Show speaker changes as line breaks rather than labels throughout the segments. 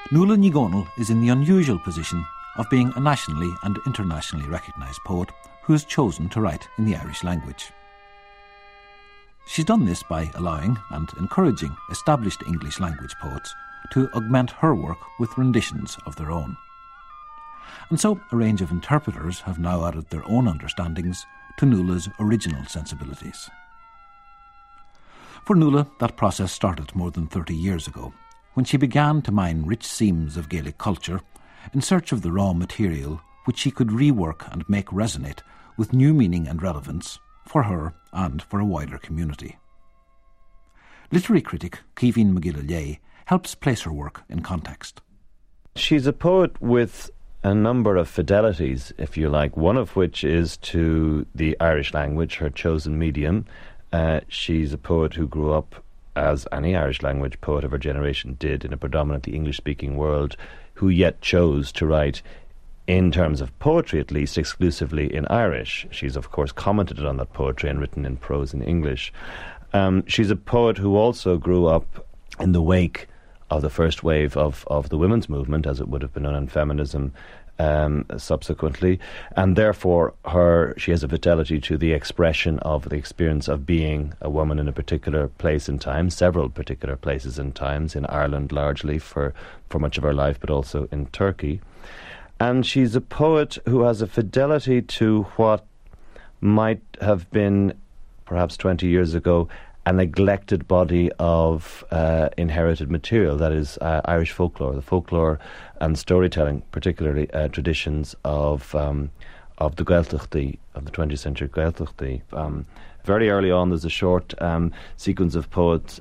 Nuala Ní Dhomhnaill is in the unusual position of being a nationally and internationally recognised poet who has chosen to write in the Irish language. She's done this by allowing and encouraging established English language poets to augment her work with renditions of their own. And so a range of interpreters have now added their own understandings to Nuala's original sensibilities. For Nuala, that process started more than 30 years ago, when she began to mine rich seams of Gaelic culture in search of the raw material which she could rework and make resonate with new meaning and relevance for her and for a wider community. Literary critic Caoimhín McGill helps place her work in context.
She's a poet with a number of fidelities, if you like, one of which is to the Irish language, her chosen medium. She's a poet who grew up, as any Irish language poet of her generation did, in a predominantly English-speaking world, who yet chose to write, in terms of poetry at least, exclusively in Irish. She's, of course, commented on that poetry and written in prose in English. She's a poet who also grew up in the wake of the first wave of the women's movement, as it would have been known, and feminism subsequently, and therefore she has a fidelity to the expression of the experience of being a woman in a particular place and time, several particular places and times, in Ireland largely for much of her life, but also in Turkey. And she's a poet who has a fidelity to what might have been, perhaps 20 years ago, a neglected body of inherited material, that is Irish folklore, the folklore and storytelling, particularly traditions of the Gaeltachtaí, of the 20th century Gaeltachtaí. Very early on, there's a short sequence of poems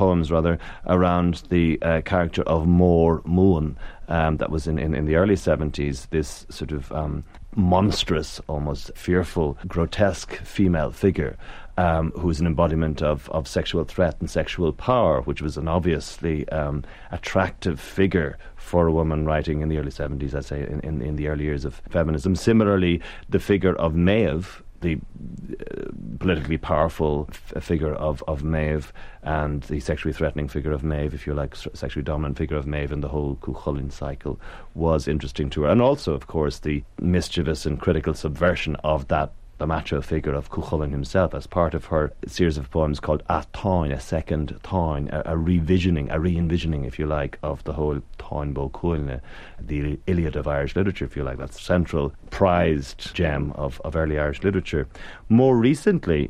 around the character of Mór Muan that was in the early 70s, this sort of monstrous, almost fearful, grotesque female figure who is an embodiment of sexual threat and sexual power, which was an obviously attractive figure for a woman writing in the early 70s, I'd say, in the early years of feminism. Similarly, the figure of Maeve, the politically powerful figure of Maeve, and the sexually threatening figure of Maeve, if you like, sexually dominant figure of Maeve, and the whole Cuchulainn cycle was interesting to her. And also, of course, the mischievous and critical subversion of the macho figure of Cuchulainn himself as part of her series of poems called A Táin, a second Táin, a re-envisioning, if you like, of the whole Táin Bó Cúailnge, the Iliad of Irish literature, if you like, that central prized gem of early Irish literature. More recently,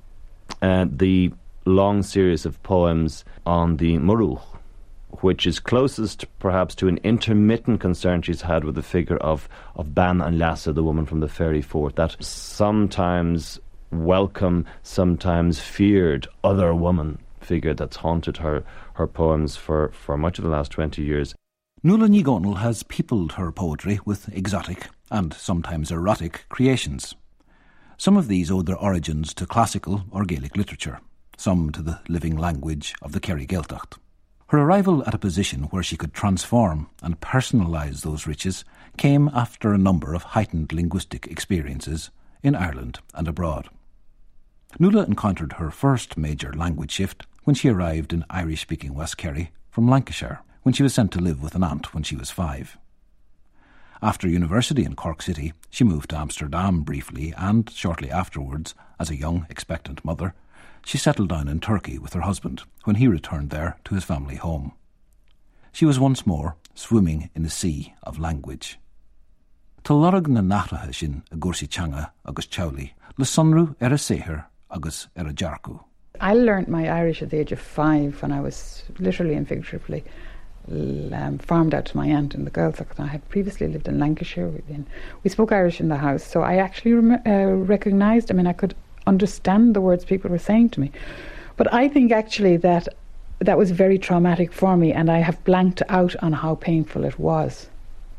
the long series of poems on the Murugh, which is closest perhaps to an intermittent concern she's had with the figure of Ban and Lassa, the woman from the fairy fort, that sometimes welcome, sometimes feared other woman figure that's haunted her poems for much of the last 20 years.
Nuala Ní Dhomhnaill has peopled her poetry with exotic and sometimes erotic creations. Some of these owe their origins to classical or Gaelic literature, some to the living language of the Kerry Gaeltacht. Her arrival at a position where she could transform and personalise those riches came after a number of heightened linguistic experiences in Ireland and abroad. Nuala encountered her first major language shift when she arrived in Irish-speaking West Kerry from Lancashire, when she was sent to live with an aunt when she was 5. After university in Cork City, she moved to Amsterdam briefly, and shortly afterwards, as a young, expectant mother, she settled down in Turkey with her husband when he returned there to his family home. She was once more swimming in the sea of language. Talorag na nachratha sin a gursichanga agus chowli, le sunru a seher agus a jarku.
I learnt my Irish at the age of 5 when I was literally and figuratively farmed out to my aunt in the Gaeltacht. I had previously lived in Lancashire. We spoke Irish in the house, so I actually recognised, I could understand the words people were saying to me. But I think actually that was very traumatic for me, and I have blanked out on how painful it was.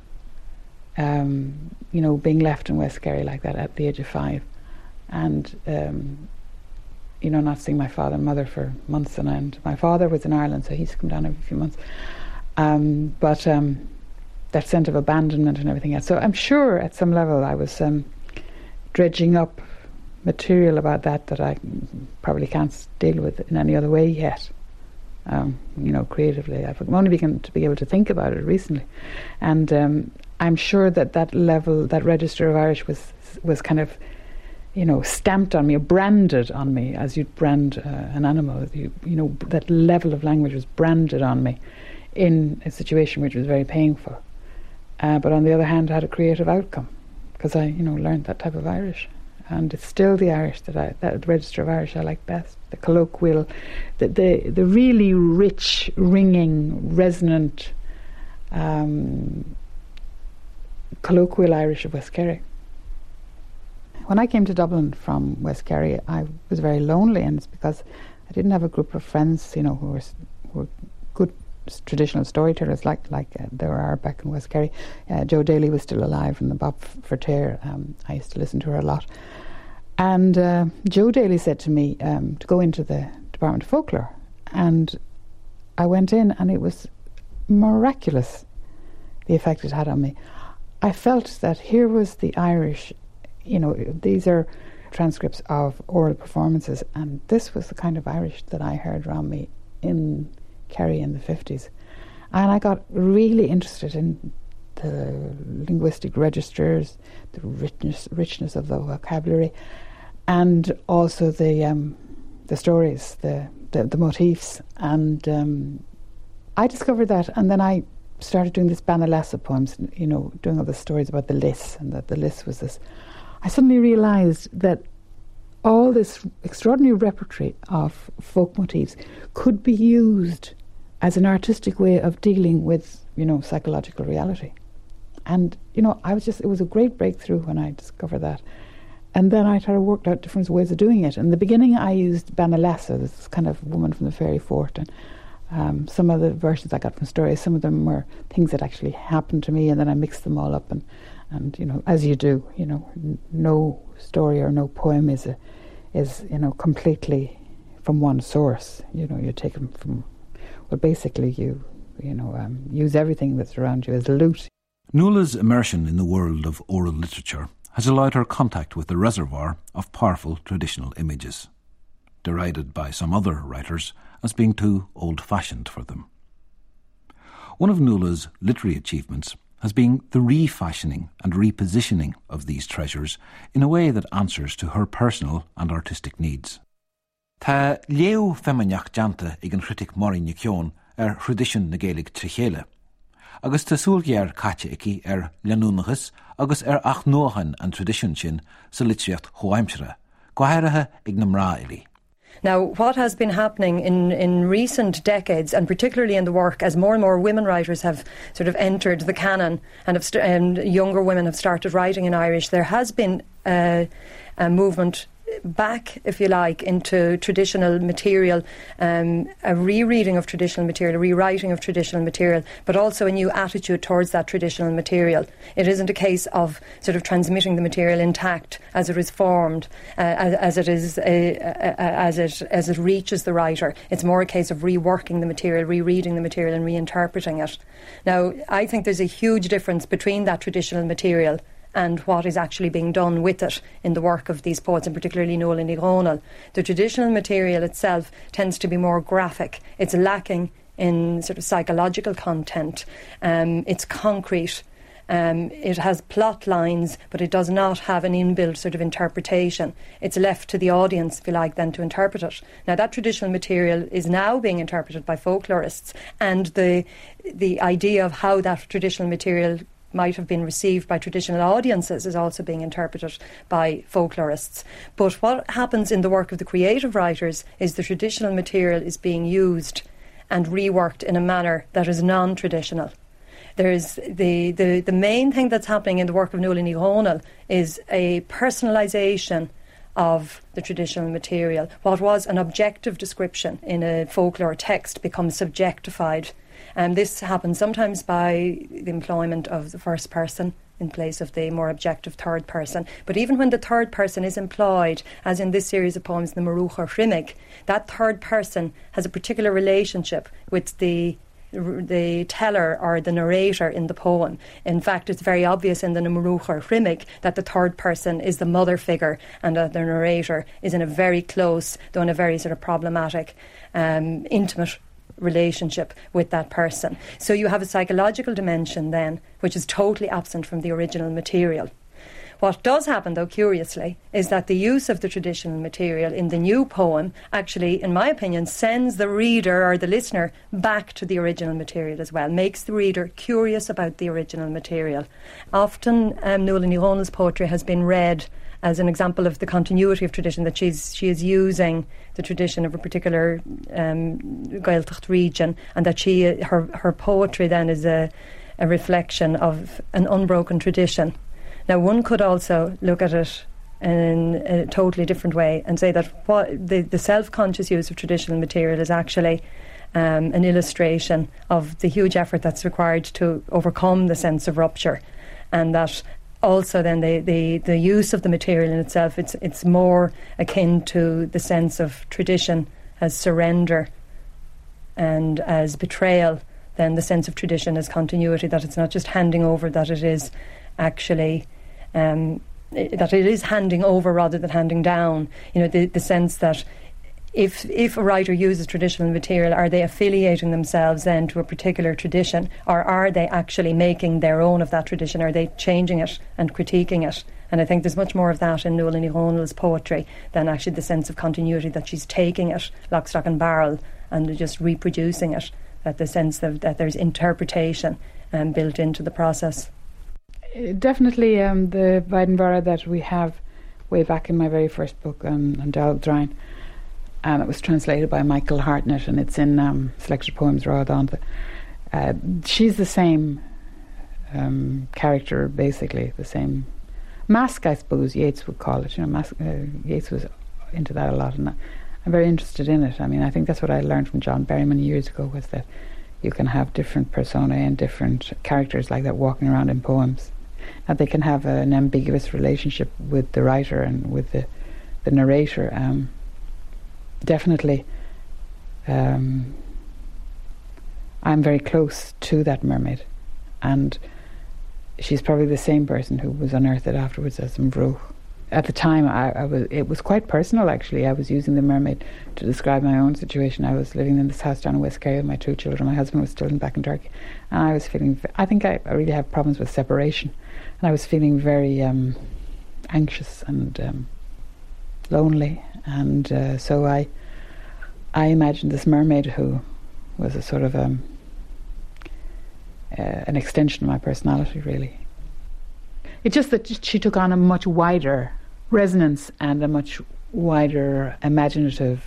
Being left in West Kerry like that at the age of 5, and not seeing my father and mother for months on end. My father was in Ireland, so he's come down every few months. But that sense of abandonment and everything else. So I'm sure at some level I was dredging up material about that I probably can't deal with in any other way yet. creatively. I've only begun to be able to think about it recently. And I'm sure that level, that register of Irish was kind of, stamped on me, or branded on me, as you'd brand an animal. That level of language was branded on me in a situation which was very painful. But on the other hand, had a creative outcome, because I, learned that type of Irish. And it's still the Irish that register of Irish I like best. The colloquial, the really rich, ringing, resonant, colloquial Irish of West Kerry. When I came to Dublin from West Kerry, I was very lonely, and it's because I didn't have a group of friends, who were good traditional storytellers like there are back in West Kerry. Jo Daly was still alive, and the Bob Fertair, I used to listen to her a lot. And Jo Daly said to me to go into the Department of Folklore, and I went in, and it was miraculous, the effect it had on me. I felt that here was the Irish, these are transcripts of oral performances, and this was the kind of Irish that I heard around me in Kerry in the 50s. And I got really interested in the linguistic registers, the richness of the vocabulary, and also the stories, the motifs. And I discovered that, and then I started doing this Banalessa poems, doing all the stories about the Liss, and that the Liss was this. I suddenly realised that all this extraordinary repertory of folk motifs could be used as an artistic way of dealing with, psychological reality. And, it was a great breakthrough when I discovered that. And then I sort of worked out different ways of doing it. In the beginning, I used Banalessa, this kind of woman from the fairy fort, and some of the versions I got from stories, some of them were things that actually happened to me, and then I mixed them all up, and as you do, no story or no poem is completely from one source. You take them from, basically you use everything that's around you as loot.
Nuala's immersion in the world of oral literature has allowed her contact with the reservoir of powerful traditional images, derided by some other writers as being too old-fashioned for them. One of Nuala's literary achievements has been the refashioning and repositioning of these treasures in a way that answers to her personal and artistic needs. Tá leo feminach janta ag an critic Maureen Cion tradition na Gaelic trichéile, agus tá súlgéar caite ici leanúnachas agus ach nóhan an tradition sin sa litríocht choaimsere, gwahéirithe ag na mrá ili.
Now, what has been happening in recent decades, and particularly in the work, as more and more women writers have sort of entered the canon and younger women have started writing in Irish, there has been a movement back, if you like, into traditional material, a rereading of traditional material, a rewriting of traditional material, but also a new attitude towards that traditional material. It isn't a case of sort of transmitting the material intact as it is formed, as it reaches the writer. It's more a case of reworking the material, rereading the material, and reinterpreting it. Now, I think there's a huge difference between that traditional material and what is actually being done with it in the work of these poets, and particularly Nuala Ní Dhomhnaill. The traditional material itself tends to be more graphic. It's lacking in sort of psychological content. It's concrete. It has plot lines, but it does not have an inbuilt sort of interpretation. It's left to the audience, if you like, then to interpret it. Now, that traditional material is now being interpreted by folklorists, and the idea of how that traditional material might have been received by traditional audiences is also being interpreted by folklorists. But what happens in the work of the creative writers is the traditional material is being used and reworked in a manner that is non-traditional. There's the main thing that's happening in the work of Nuala Ní Dhomhnaill is a personalisation of the traditional material. What was an objective description in a folklore text becomes subjectified. And this happens sometimes by the employment of the first person in place of the more objective third person. But even when the third person is employed, as in this series of poems, the Marucha Shrimig, that third person has a particular relationship with the teller or the narrator in the poem. In fact, it's very obvious in the Marucha Shrimig that the third person is the mother figure, and that the narrator is in a very close, though in a very sort of problematic, intimate relationship with that person. So you have a psychological dimension then, which is totally absent from the original material. What does happen, though, curiously, is that the use of the traditional material in the new poem actually, in my opinion, sends the reader or the listener back to the original material as well, makes the reader curious about the original material. Often Nuala Ní Dhomhnall's poetry has been read as an example of the continuity of tradition, that she is using the tradition of a particular Gaeltacht region, and that her poetry then is a reflection of an unbroken tradition. Now, one could also look at it in a totally different way and say that what the self-conscious use of traditional material is actually an illustration of the huge effort that's required to overcome the sense of rupture, and that also then the use of the material in itself, it's more akin to the sense of tradition as surrender and as betrayal than the sense of tradition as continuity, that it's not just handing over, that it is actually that it is handing over rather than handing down. You know, the sense that if a writer uses traditional material, are they affiliating themselves then to a particular tradition, or are they actually making their own of that tradition? Are they changing it and critiquing it? And I think there's much more of that in Nuala Ní Dhomhnall's poetry than actually the sense of continuity, that she's taking it lock, stock and barrel and just reproducing it, that the sense that there's interpretation built into the process.
Definitely the Weidenbara that we have way back in my very first book on Dáil Dráin, it was translated by Michael Hartnett, and it's in Selected Poems Raw Dante. She's the same character, basically, the same mask, I suppose Yeats would call it. You know, Yeats was into that a lot, and I'm very interested in it. I mean, I think that's what I learned from John Berry many years ago, was that you can have different personae and different characters like that walking around in poems. That they can have an ambiguous relationship with the writer and with the narrator. Definitely, I'm very close to that mermaid, and she's probably the same person who was unearthed afterwards as Mvroch. At the time, it was quite personal, actually. I was using the mermaid to describe my own situation. I was living in this house down in West Kerry with my 2 children. My husband was still back in Turkey, and I was feeling, I think I really have problems with separation, and I was feeling very anxious and lonely, and so I imagined this mermaid who was a sort of an extension of my personality, really. It's just that she took on a much wider resonance and a much wider imaginative,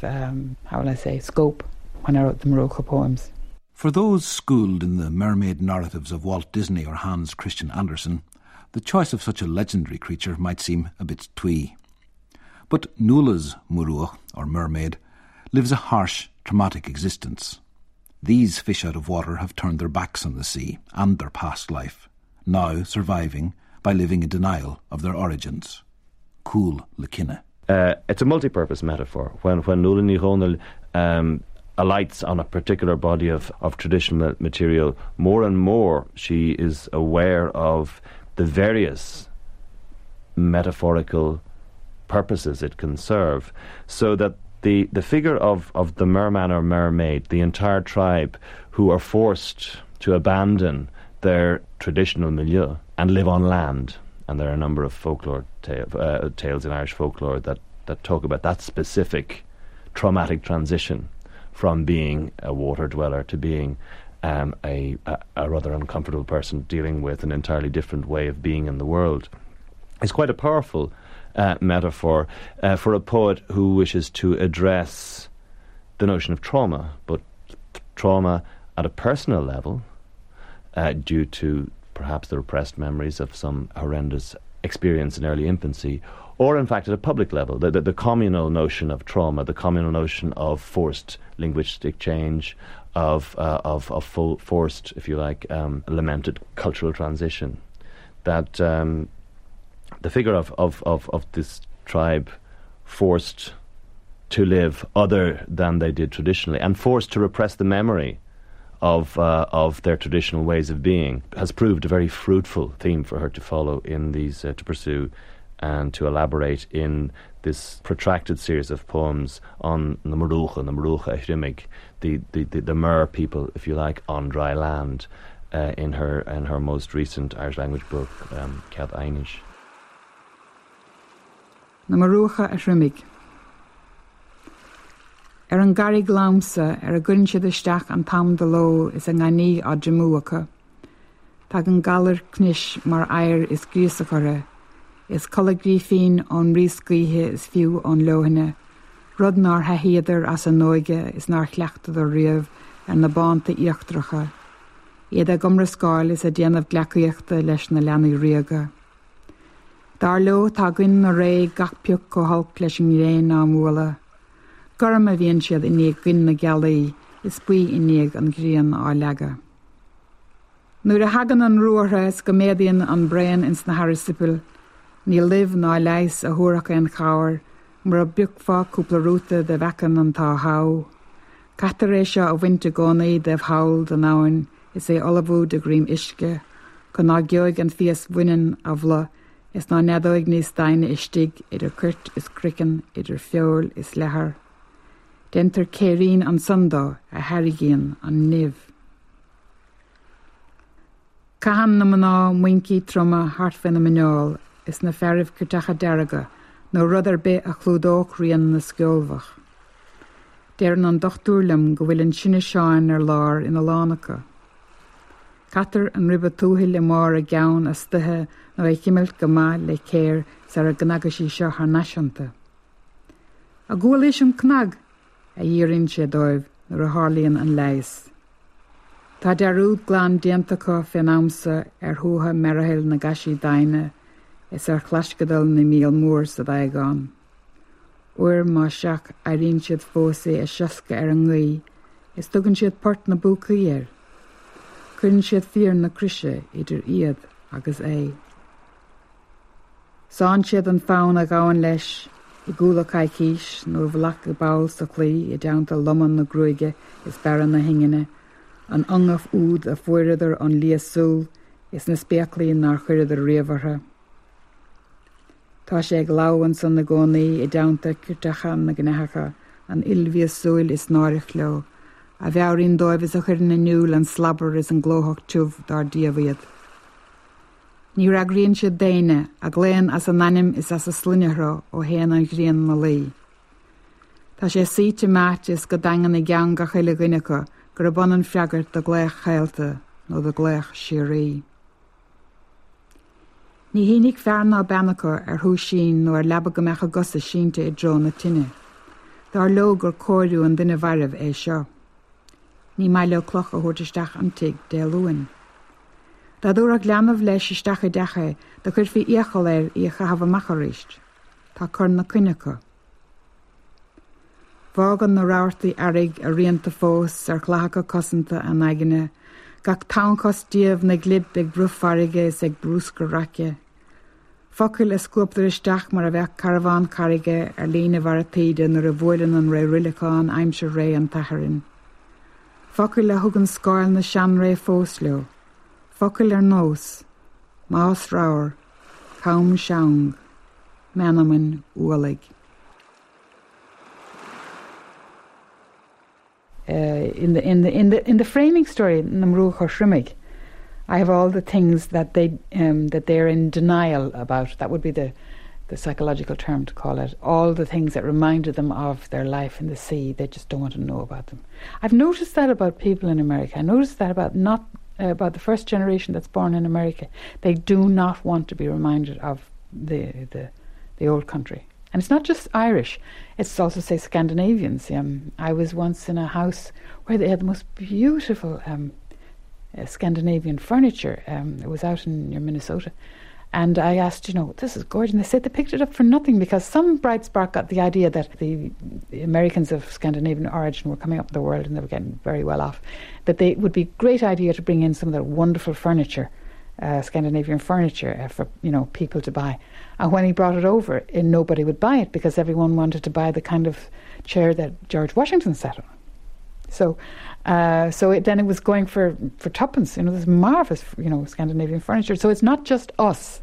scope when I wrote the Mvrocha poems.
For those schooled in the mermaid narratives of Walt Disney or Hans Christian Andersen, the choice of such a legendary creature might seem a bit twee. But Nuala's Murugh, or mermaid, lives a harsh, traumatic existence. These fish out of water have turned their backs on the sea and their past life, now surviving by living in denial of their origins. Cool Lekinna.
It's a multi-purpose metaphor. When Nuala Ní Dhomhnall alights on a particular body of traditional material, more and more she is aware of the various metaphorical purposes it can serve, so that the figure of the merman or mermaid, the entire tribe who are forced to abandon their traditional milieu and live on land. And there are a number of folklore tales in Irish folklore that talk about that specific traumatic transition from being a water dweller to being a rather uncomfortable person dealing with an entirely different way of being in the world. It's quite a powerful metaphor for a poet who wishes to address the notion of trauma, but trauma at a personal level, due to perhaps the repressed memories of some horrendous experience in early infancy, or in fact at a public level, the communal notion of trauma, the communal notion of forced linguistic change, of forced, if you like, lamented cultural transition. That the figure of this tribe forced to live other than they did traditionally, and forced to repress the memory of their traditional ways of being, has proved a very fruitful theme for her to follow in these, to pursue and to elaborate in this protracted series of poems on the Marucha Ishrimig, the Mer people, if you like, on dry land, in her most recent Irish language book, Cead Einish.
Na Marucha Ishrimig. An garig lámsa a gcuinse isteach an tam de lo is an ghaní á Jamúacha. Tá an galar cnis mar air is gríosachara. Is colagrífín ón ríscíthe is fiú ón lohanne. Rud nar hahéadar as an nóige is nar chleachtad ar riamh ar na bánta íochtracha. Iad a gomra scáil is a déanamh gleacaíochta leis na leanaí riaga. Dar lo tá gin na ré gachpiúch go halc leis an réin ná múla. Gorm a bhíonn siad iníag gin na gealaí is buí iníag an gríon á lega. Nuair a hagan an ruartha is go méadaíonn an brean ins na Harrisipil, ní liv ná leis a thuairacha an cháir, mar a buicfá cúpla rúta de bhechan an tá hau. Catar é seo a bhainte gcónaí de bhail den áin is é olabhú de grím isce, go ná geoig an fios bhuinean a bhla, is ná nedóig níos daine istig, idir cuirt is cricin, idir feol is lethar. Dentar céirín an sundá a harigíon an niv. Cahan na maná muincí troma hartfin na mineáil is na ferrih curtacha deraga nó rudar be a chlúdóch rian na sciolbhach. Déireann an dochtúrlam go bhfuil an sinne seáin ar lár ina lánacha. Catar an ribbe túthail i mar a gceann a stithe nó é cimilt go maith le céir sa a gnagasí seo th naisianta. A gúil is an cnag a dhéironn sé dóibh nuair a tharlaíonn an leis. Tá dearúd glán déantacha fin amsa ar thuatha merahill na gaisí daine is ar chlascadal na míl mór sa daigán. Uair má seach a ríonn siad fósaí a seasca ar an ngaí, is tugann siad port na búcaí ar. Cuireann siad fíor na crise idir iad agus é. Sáin siad an fán a gáin leis I gúla caicíis nóair bhlach go bail sa clí I deanta loman na gruige is beran na hingine, an angaf úd a fuiridir an líasúl is na speaclaí nar chuiridir riamhartha. Tá sé ag láhan san na gcónaí I deanta curtacha na gnethecha, an ilmhiasúil is náirich leo, a bheabhríonn dóibh is a chuir na nniuil an slabbar is an glóthach tuamh dar díomhiad. Ní ragríonn siad daine a gléann as an anim is as a slunneithre ó héan an gríon na lí. Tá sé síte mát is go dagan I gceann ga chuile gcuineacha gur a banan freagart do gléach chailte nó do gléach siarí. Ní hínig fearna beannacha ar thuaidh sin nó ar lebba go mecha gosa sínte I dro na tine. Dar lo gur cóirú an duine bharibh é seo. Ní mai le cloch a thuirteisteach antig dé luin. Tá dúr a gleanamh leis isteach I decha de chuir fí íochail ar I chahabh macharíist. Tá chun na cuineacha. Bhágan na ráirtaí airigh a rianta fós ar chlathacha cosanta an aigine, gach táncos díobh na glib ag brúfarige is ag brúsca race. Focail is scuaptar isteach mar a bheith carabhán carige ar lína bhar a taide nar a bhfuileann an ré rileáin aimse ré an taitharin. Focail le thugann scáil na sean ré fós leo. Focail ar nós, más ráir, caum seang, menamin ualig. In the framing story, Namrucha Shrimig, I have all the things that they're in denial about. That would be the psychological term to call it. All the things that reminded them of their life in the sea, they just don't want to know about them. I've noticed that about people in America. I noticed that about the first generation that's born in America. They do not want to be reminded of the old country. And it's not just Irish, it's also, say, Scandinavians. I was once in a house where they had the most beautiful Scandinavian furniture. It was out near Minnesota. And I asked, this is gorgeous. And they said they picked it up for nothing because some bright spark got the idea that the Americans of Scandinavian origin were coming up in the world and they were getting very well off, that they would be a great idea to bring in some of their wonderful furniture, Scandinavian furniture, for people to buy. And when he brought it over, nobody would buy it because everyone wanted to buy the kind of chair that George Washington sat on. So then it was going for tuppence. This marvellous, Scandinavian furniture. So it's not just us.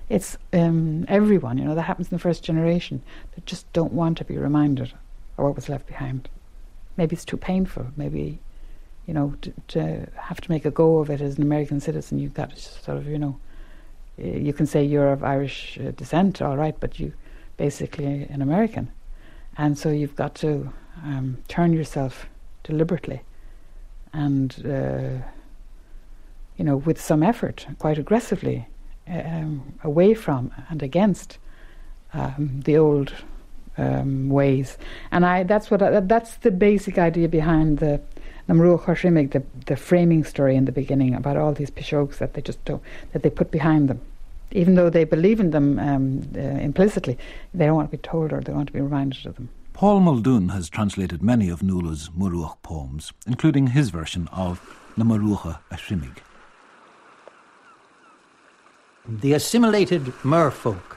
it's everyone, you know, that happens in the first generation, that just don't want to be reminded of what was left behind. Maybe it's too painful. Maybe, you know, to have to make a go of it as an American citizen, you've got to sort of, you know, you can say you're of Irish descent, all right, but you basically an American. And so you've got to turn yourself deliberately and, you know, with some effort, quite aggressively, away from and against the old ways. And that's the basic idea behind the Namruach Hoshimig, the framing story in the beginning about all these pishogues that they just don't, that they put behind them. Even though they believe in them implicitly, they don't want to be told or they want to be reminded of them.
Paul Muldoon has translated many of Nuala's Muruach poems, including his version of Na Maruacha a Shrimig.
The assimilated merfolk.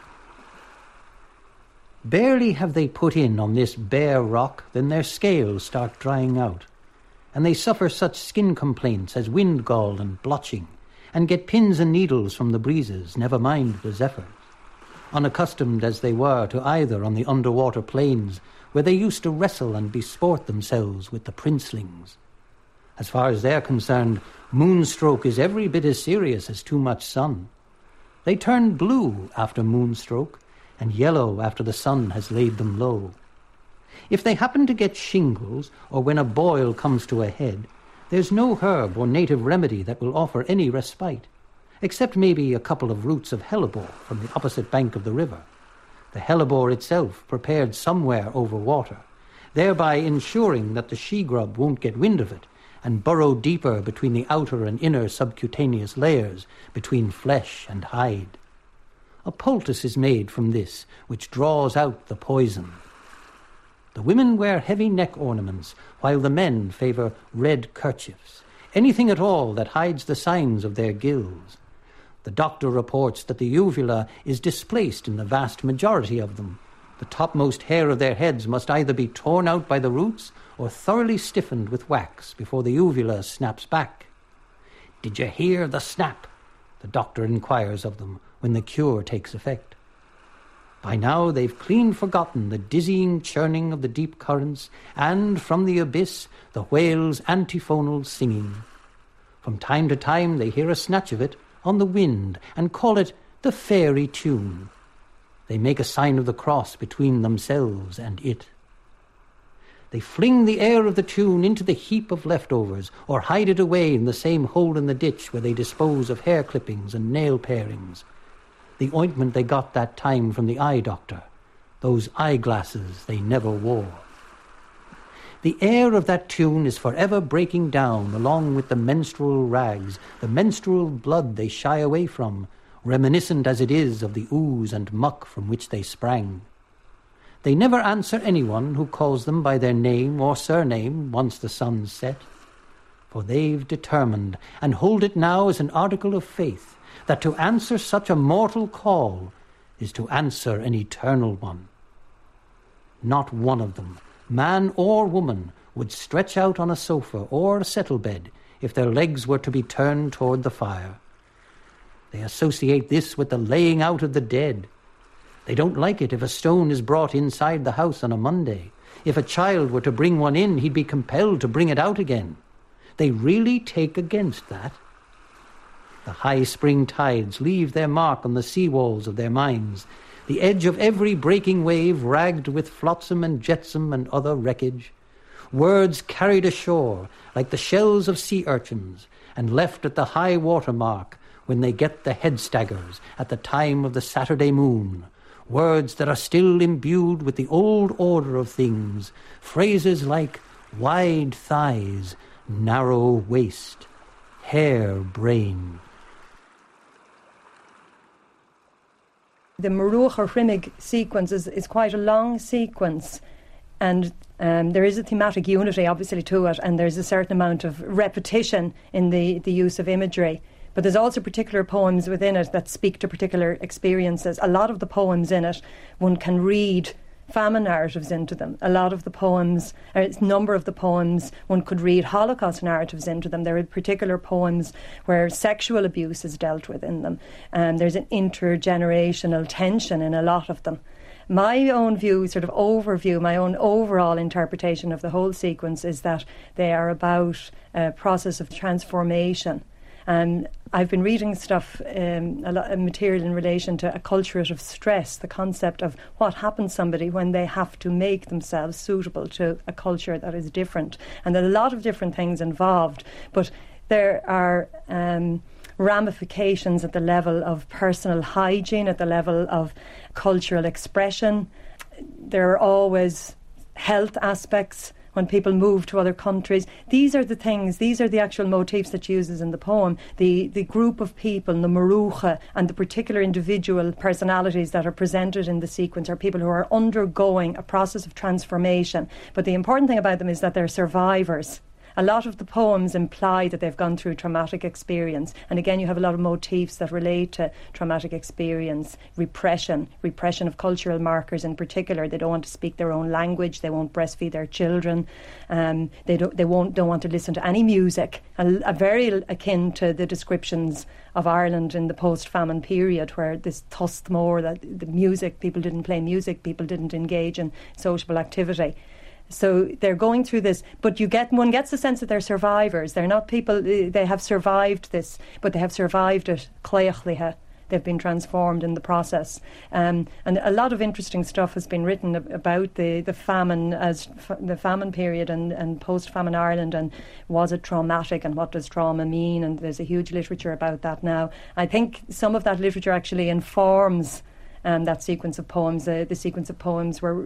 Barely have they put in on this bare rock than their scales start drying out, and they suffer such skin complaints as wind gall and blotching, and get pins and needles from the breezes, never mind the zephyrs, unaccustomed as they were to either on the underwater plains where they used to wrestle and besport themselves with the princelings. As far as they're concerned, moonstroke is every bit as serious as too much sun. They turn blue after moonstroke, and yellow after the sun has laid them low. If they happen to get shingles, or when a boil comes to a head, there's no herb or native remedy that will offer any respite, except maybe a couple of roots of hellebore from the opposite bank of the river, the hellebore itself prepared somewhere over water, thereby ensuring that the she-grub won't get wind of it and burrow deeper between the outer and inner subcutaneous layers, between flesh and hide. A poultice is made from this, which draws out the poison. The women wear heavy neck ornaments, while the men favour red kerchiefs, anything at all that hides the signs of their gills. The doctor reports that the uvula is displaced in the vast majority of them. The topmost hair of their heads must either be torn out by the roots or thoroughly stiffened with wax before the uvula snaps back. "Did you hear the snap?" the doctor inquires of them when the cure takes effect. By now they've clean forgotten the dizzying churning of the deep currents and, from the abyss, the whale's antiphonal singing. From time to time they hear a snatch of it on the wind and call it the fairy tune. They make a sign of the cross between themselves and it. They fling the air of the tune into the heap of leftovers or hide it away in the same hole in the ditch where they dispose of hair clippings and nail parings. The ointment they got that time from the eye doctor, those eyeglasses they never wore. The air of that tune is forever breaking down along with the menstrual rags, the menstrual blood they shy away from, reminiscent as it is of the ooze and muck from which they sprang. They never answer anyone who calls them by their name or surname once the sun's set, for they've determined, and hold it now as an article of faith, that to answer such a mortal call is to answer an eternal one. Not one of them, man or woman, would stretch out on a sofa or a settle bed if their legs were to be turned toward the fire. They associate this with the laying out of the dead. They don't like it if a stone is brought inside the house on a Monday. If a child were to bring one in, he'd be compelled to bring it out again. They really take against that. The high spring tides leave their mark on the seawalls of their minds, the edge of every breaking wave ragged with flotsam and jetsam and other wreckage, words carried ashore like the shells of sea urchins and left at the high water mark when they get the head staggers at the time of the Saturday moon, words that are still imbued with the old order of things, phrases like wide thighs, narrow waist, hair brain.
The Muruach or Shrimig sequence is quite a long sequence, and there is a thematic unity obviously to it, and there's a certain amount of repetition in the use of imagery. But there's also particular poems within it that speak to particular experiences. A lot of the poems in it one can read famine narratives into them. A lot of the poems, a number of the poems, one could read Holocaust narratives into them. There are particular poems where sexual abuse is dealt with in them, and there's an intergenerational tension in a lot of them. My own view, sort of overview, my own overall interpretation of the whole sequence is that they are about a process of transformation. And I've been reading stuff, a lot of material in relation to acculturative stress, the concept of what happens to somebody when they have to make themselves suitable to a culture that is different. And there are a lot of different things involved, but there are ramifications at the level of personal hygiene, at the level of cultural expression. There are always health aspects when people move to other countries. These are the things, these are the actual motifs that she uses in the poem. The group of people, the marucha, and the particular individual personalities that are presented in the sequence are people who are undergoing a process of transformation. But the important thing about them is that they're survivors. A lot of the poems imply that they've gone through traumatic experience. And again, you have a lot of motifs that relate to traumatic experience, repression of cultural markers in particular. They don't want to speak their own language. They won't breastfeed their children. They don't want to listen to any music. Very akin to the descriptions of Ireland in the post-famine period, where this thust more, that the music, people didn't play music, people didn't engage in sociable activity. So they're going through this, but one gets the sense that they're survivors. They're not people, they have survived this, but they have survived it cléachlathe. They've been transformed in the process. And a lot of interesting stuff has been written about the famine, as the famine period and post-famine Ireland, and was it traumatic, and what does trauma mean? And there's a huge literature about that now. I think some of that literature actually informs that sequence of poems. The sequence of poems were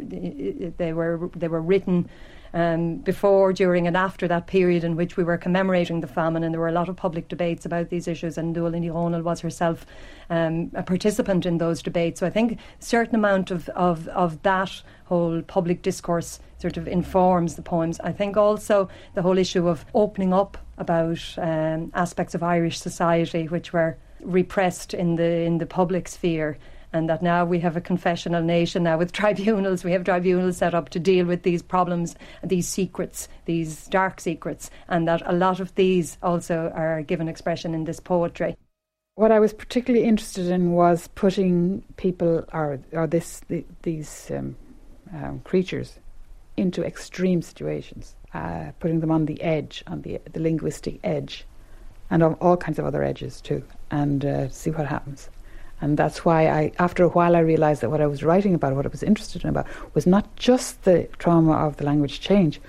written before, during and after that period in which we were commemorating the famine, and there were a lot of public debates about these issues, and Nuala Ní Dhomhnaill was herself a participant in those debates. So I think a certain amount of that whole public discourse sort of informs the poems. I think also the whole issue of opening up about aspects of Irish society which were repressed in the public sphere, and that now we have a confessional nation now with tribunals. We have tribunals set up to deal with these problems, these secrets, these dark secrets, and that a lot of these also are given expression in this poetry.
What I was particularly interested in was putting people or these creatures into extreme situations, putting them on the edge, on the linguistic edge, and on all kinds of other edges too, and see what happens. And that's why after a while I realised that what I was writing about, what I was interested in about, was not just the trauma of the language change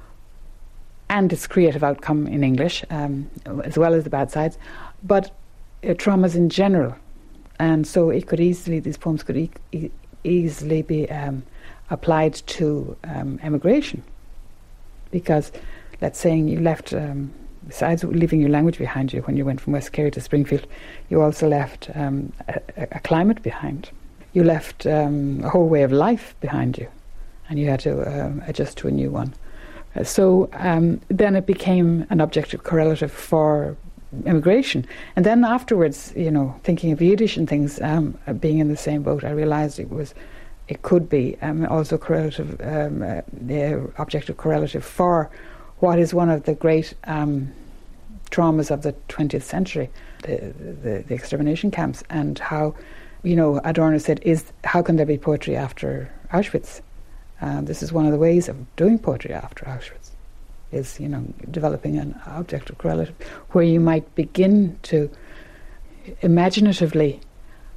and its creative outcome in English, as well as the bad sides, but traumas in general. And so these poems could easily be applied to emigration. Because, let's say you left... besides leaving your language behind you when you went from West Kerry to Springfield, you also left a climate behind. You left a whole way of life behind you, and you had to adjust to a new one. So then it became an objective correlative for immigration. And then afterwards, thinking of Yiddish and things being in the same boat, I realised it could be also correlative, the objective correlative for what is one of the great traumas of the 20th century, the extermination camps, and how, Adorno said, how can there be poetry after Auschwitz? This is one of the ways of doing poetry after Auschwitz, is, developing an objective correlative where you might begin to imaginatively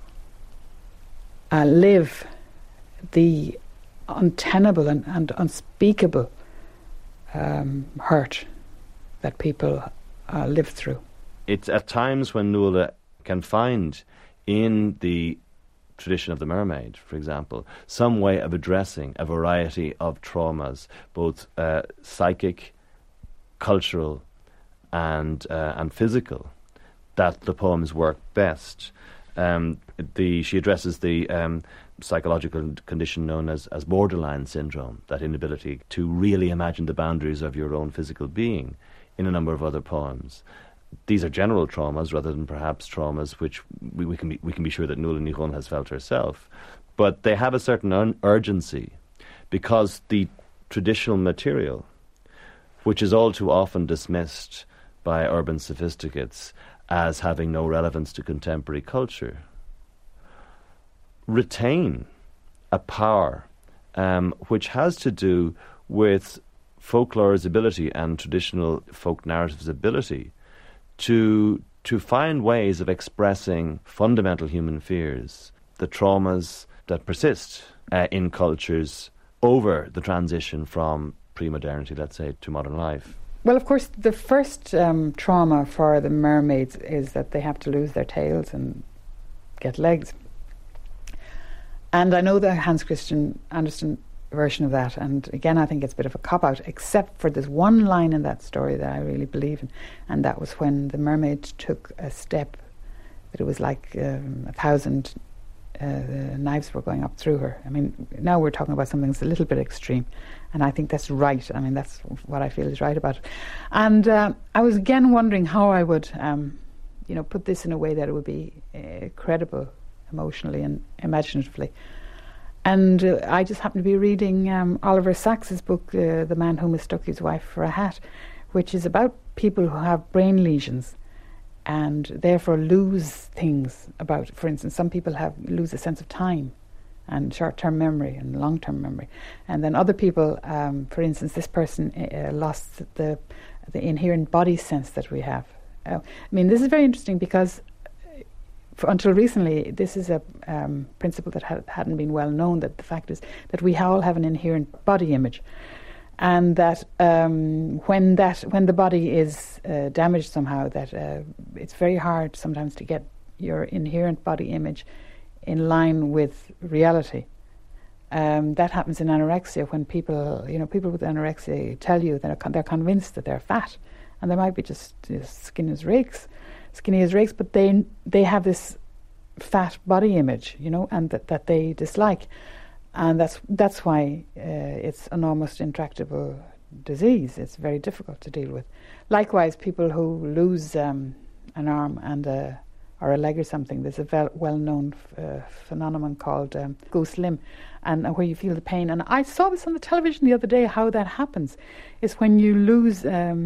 live the untenable and unspeakable hurt that people live through.
It's at times when Nuala can find in the tradition of the mermaid, for example, some way of addressing a variety of traumas, both psychic, cultural and physical, that the poems work best. She addresses the psychological condition known as borderline syndrome, that inability to really imagine the boundaries of your own physical being, in a number of other poems. These are general traumas rather than perhaps traumas which we can be sure that Nuala Ní Dhomhnaill has felt herself, but they have a certain urgency because the traditional material, which is all too often dismissed by urban sophisticates as having no relevance to contemporary culture, retain a power which has to do with folklore's ability and traditional folk narrative's ability to find ways of expressing fundamental human fears, the traumas that persist in cultures over the transition from pre-modernity, let's say, to modern life.
Well, of course, the first trauma for the mermaids is that they have to lose their tails and get legs. And I know the Hans Christian Andersen version of that, and again I think it's a bit of a cop-out, except for there's one line in that story that I really believe in, and that was when the mermaid took a step that it was like 1,000 knives were going up through her. I mean, now we're talking about something that's a little bit extreme, and I think that's right. I mean, that's what I feel is right about it. And I was again wondering how I would put this in a way that it would be credible emotionally and imaginatively. And I just happened to be reading Oliver Sacks's book, The Man Who Mistook His Wife for a Hat, which is about people who have brain lesions and therefore lose things about, for instance, some people lose a sense of time and short-term memory and long-term memory. And then other people, for instance, this person lost the inherent body sense that we have. I mean, this is very interesting because until recently, this is a principle that hadn't been well known, that the fact is that we all have an inherent body image, and that when the body is damaged somehow, that it's very hard sometimes to get your inherent body image in line with reality. That happens in anorexia when people with anorexia tell you that they're convinced that they're fat, and they might be just skinny as rakes, but they have this fat body image, and that they dislike, and that's why it's an almost intractable disease. It's very difficult to deal with. Likewise, people who lose an arm and or a leg or something, there's a well-known phenomenon called ghost limb, and where you feel the pain. And I saw this on the television the other day. How that happens is when you lose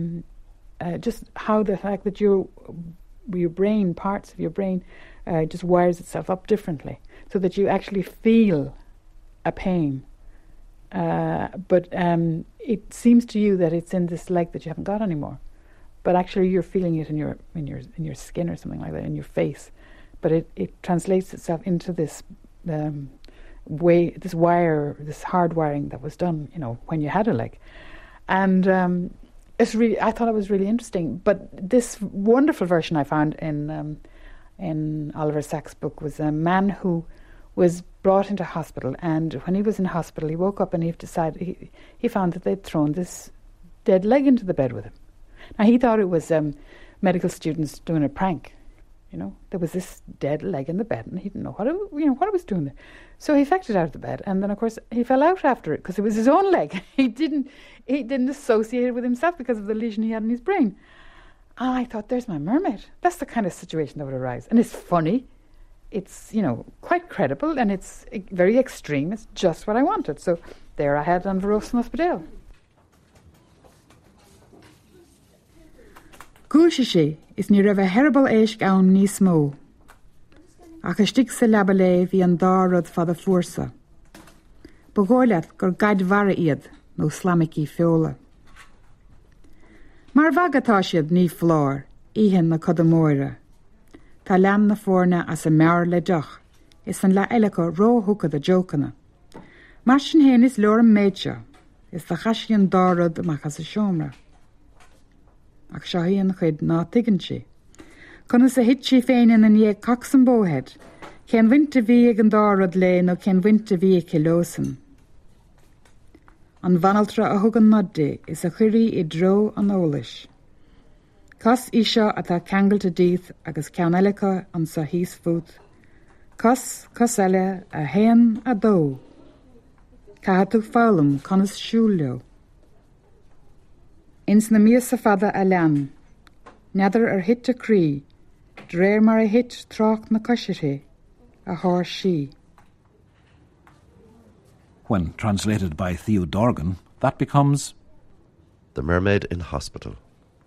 just how the fact that your brain, parts of your brain, just wires itself up differently, so that you actually feel a pain. But it seems to you that it's in this leg that you haven't got anymore, but actually you're feeling it in your skin or something like that, in your face. But it translates itself into this this hard wiring that was done, when you had a leg, and. I thought it was really interesting. But this wonderful version I found in Oliver Sacks' book was a man who was brought into hospital, and when he was in hospital, he woke up and he found that they'd thrown this dead leg into the bed with him. Now he thought it was medical students doing a prank. There was this dead leg in the bed, and he didn't know what it was doing there. So he fecked it out of the bed, and then of course he fell out after it because it was his own leg. He didn't associate it with himself because of the lesion he had in his brain. And I thought, there's my mermaid. That's the kind of situation that would arise, and it's funny. It's quite credible, and it's very extreme. It's just what I wanted. So there I had An Bhrósán Ospidéal. Gúilse is ní raibh herbal éisc ann níos mó. Ach is stig sa leaba le bhí an dárad fad a fuórsa. Bagóilead gur gaid mhara iad nó slamicí feola. Mar bhagatá siad ní flár, íhan na cod amóire. Tá lean na fórna as a mear le doch, is an le eilecha róthúcad a jócanna. Mar sin héin is leor an méidse, is the chaisi an dárad amachas a siomra. Ach seoíonn chuid ná tuigeann si. Conna sa hit si féin in an éag cach san bóhead, cén winter bhí ag an dárad le nó cén winter bhí ag cilósan. An bhanaltra a thug an nodde is a chuirí I dro an ólais. Cos isio atá ceangailte díth agus ceann eilecha an sa híos fút. Cos eile a héan a dó. Cahatú fálam conas siúleo. Ins na míos sa fada a lean. Neadar hit a crí, dréir mar a hit trách na cosirthe, a thár sí.
When translated by Theo Dorgan, that becomes
The Mermaid in Hospital.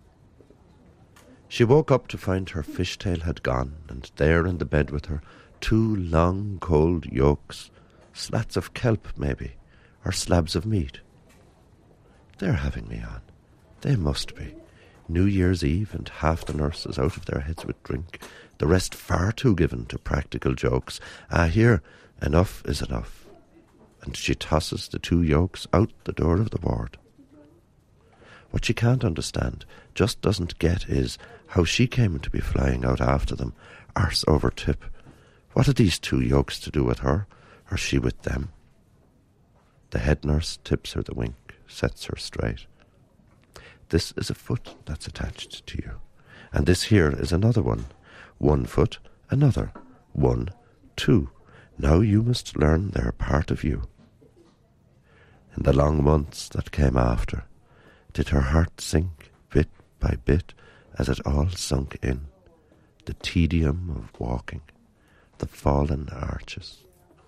She woke up to find her fishtail had gone, and there in the bed with her 2 long cold yolks, slats of kelp maybe, or slabs of meat. They're having me on. They must be. New Year's Eve and half the nurses out of their heads with drink, the rest far too given to practical jokes. Here, enough is enough. And she tosses the 2 yolks out the door of the ward. What she can't understand, just doesn't get, is how she came to be flying out after them, arse over tip. What had these 2 yolks to do with her, or she with them? The head nurse tips her the wink, sets her straight. This is a foot that's attached to you, and this here is another one. 1 foot, another. 1, 2. Now you must learn they're part of you. In the long months that came after, did her heart sink bit by bit as it all sunk in, the tedium of walking, the fallen arches.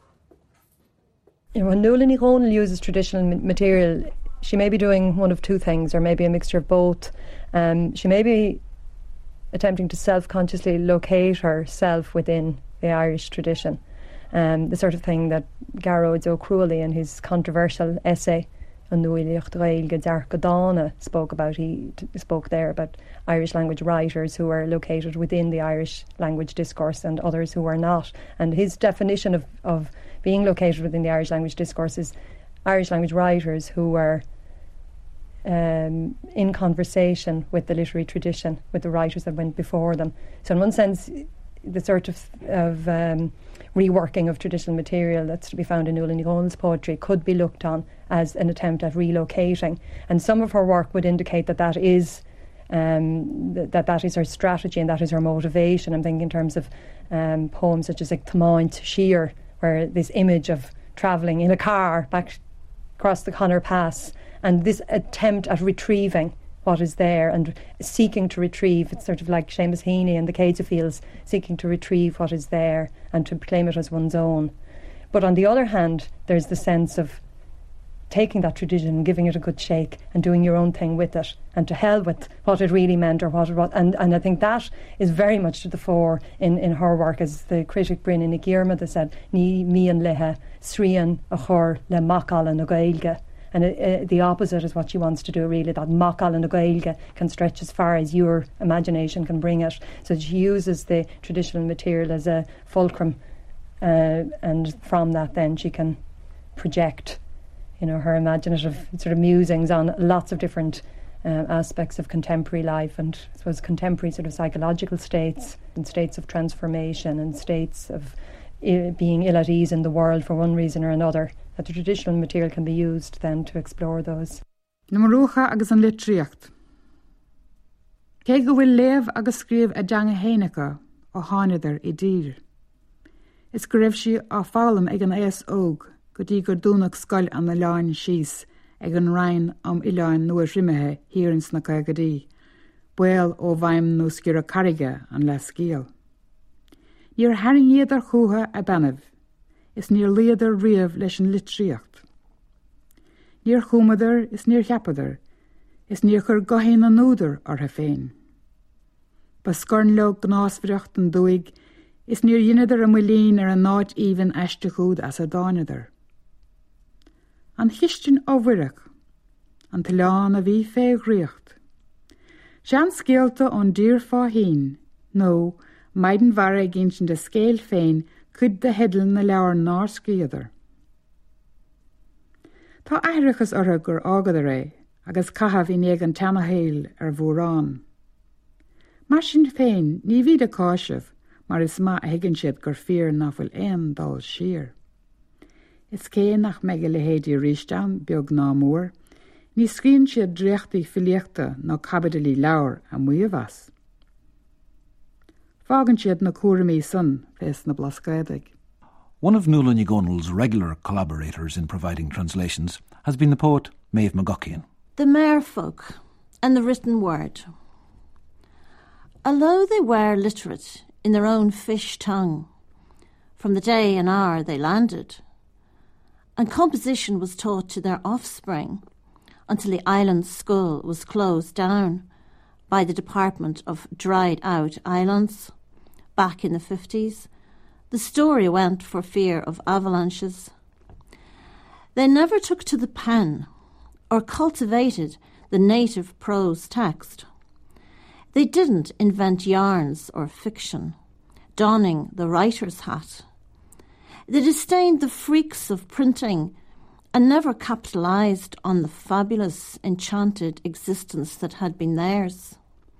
When Nuala Ní Dhomhnaill uses traditional material, she may be doing one of 2 things, or maybe a mixture of both. She may be attempting to self-consciously locate herself within the Irish tradition, the sort of thing that Gearóid Ó Cruailí in his controversial essay on Nuailíocht Gaeilge Dearc Go Dána spoke about. He spoke there about Irish language writers who are located within the Irish language discourse and others who are not. And his definition of being located within the Irish language discourse is Irish language writers who are in conversation with the literary tradition, with the writers that went before them. So in one sense, the sort of reworking of traditional material that's to be found in Nuala Ní Dhomhnaill's poetry could be looked on as an attempt at relocating. And some of her work would indicate that is that is her strategy and that is her motivation. I'm thinking in terms of poems such as like Tamáint Shear, where this image of travelling in a car back across the Connor Pass, and this attempt at retrieving what is there and seeking to retrieve. It's sort of like Seamus Heaney and the Cades of Fields, seeking to retrieve what is there and to claim it as one's own. But on the other hand, there's the sense of taking that tradition and giving it a good shake and doing your own thing with it, and to hell with what it really meant or what it was. And I think that is very much to the fore in her work, as the critic Brynn Nic Diarmid said, Ní mian lehe srian a chur le macall na gaeilge. And the opposite is what she wants to do, really, that macall na gaeilge can stretch as far as your imagination can bring it. So she uses the traditional material as a fulcrum, and from that then she can project her imaginative sort of musings on lots of different aspects of contemporary life, and I suppose contemporary sort of psychological states and states of transformation and states of being ill at ease in the world for one reason or another, that the traditional material can be used then to explore those.
Numarucha agus an litríocht. Cé go bhfuil léamh agus scríomh a deanga héanacha ó tháineadar I dír. Is go raibh si á fálam ag an éas óg, go dtí gur dúnach scoil an na leáin síos ag an rainn am Ileáin nua rimethe híorins na Cagaidí, buil ó bhaim nó sciar a carige an le scíal. Níor haring iadar chútha a banamh, is níor liadar riamh leis an litríocht. Níor chúmadar is níor cheapadar, is níor chur gohéin an núdar ortha féin. Ba scorn le gnásbhreacht an dúig, is níor dhéanadar a mulín ar an náid íhan eiste chúd as a dáinadar. An chiistin ómhuireach, an tileán a bhí féghríocht. Sean scéalta ón dír fá hín, nó maidin mhara ginsin de scéal féin chud de hedlan na leabhar ná scríadar. Tá aithreachas ortha gur ágad a ré, agus caithfh in ag an teanna héil ar bhórán. Mar sin féin ní bhíad a cáisih, mar is ma a higann siad gur fíor nach bhfuil aon dal siar. Is cé nach meige le héadí rísteán beag ná mór, ní scríonn siad dréachtaí filiachta ná cabadalí leabhar a muomhas. Fágann siad na cuairimí san fés na blascaideg.
One of Nuala Ní Dhomhnaill's regular collaborators in providing translations has been the poet Maeve McGuckian.
The Merfolk and the Written Word. Although they were literate in their own fish tongue, from the day and hour they landed, and composition was taught to their offspring until the island school was closed down by the Department of Dried Out Islands back in the 50s. The story went for fear of avalanches. They never took to the pen or cultivated the native prose text. They didn't invent yarns or fiction, donning the writer's hat. They disdained the freaks of printing and never capitalised on the fabulous, enchanted existence that had been theirs.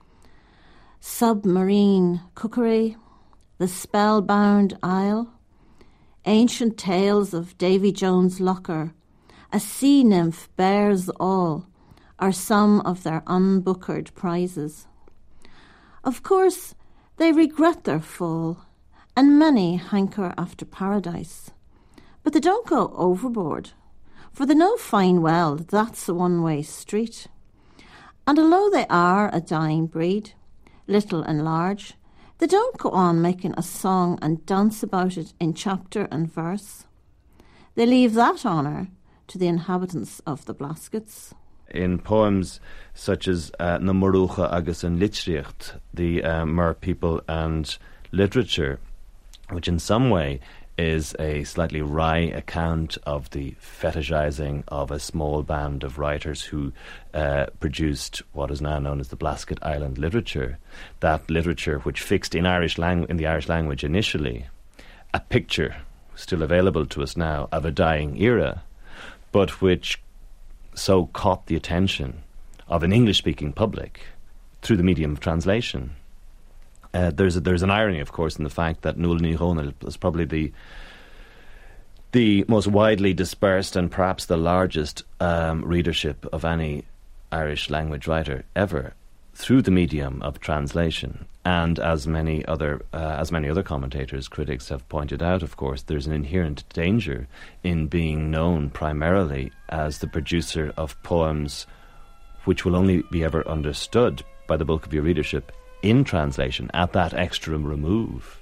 Submarine cookery, the spellbound isle, ancient tales of Davy Jones' Locker, a sea nymph bears all, are some of their unbookered prizes. Of course, they regret their fall, and many hanker after paradise. But they don't go overboard, for they know fine well that's a one-way street. And although they are a dying breed, little and large, they don't go on making a song and dance about it in chapter and verse. They leave that honour to the inhabitants of the Blaskets.
In poems such as Na Marucha agus an Litríocht, the Mer people and literature, which in some way is a slightly wry account of the fetishizing of a small band of writers who produced what is now known as the Blasket Island literature. That literature which fixed in the Irish language initially a picture, still available to us now, of a dying era, but which so caught the attention of an English-speaking public through the medium of translation. There's an irony, of course, in the fact that Nuala Ní Dhomhnaill is probably the most widely dispersed and perhaps the largest readership of any Irish language writer ever through the medium of translation. And as many other commentators, critics have pointed out, of course, there's an inherent danger in being known primarily as the producer of poems which will only be ever understood by the bulk of your readership in translation, at that extra remove.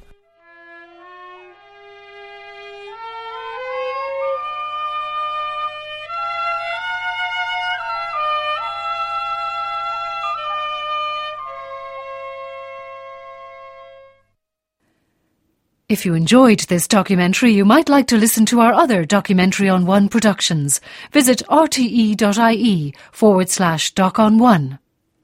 If you enjoyed this documentary, you might like to listen to our other Documentary on One productions. Visit rte.ie/Doc on One.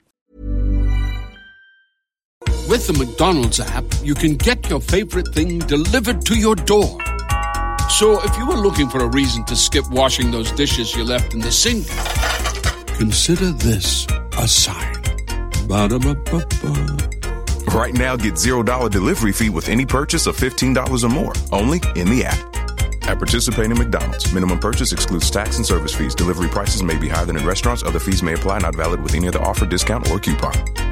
With the McDonald's app, you can get your favorite thing delivered to your door. So if you were looking for a reason to skip washing those dishes you left in the sink, consider this a sign. Ba-da-ba-ba-ba.
Right now, get $0 delivery fee with any purchase of $15 or more, only in the app. At participating McDonald's, minimum purchase excludes tax and service fees. Delivery prices may be higher than in restaurants. Other fees may apply, not valid with any other offer, discount, or coupon.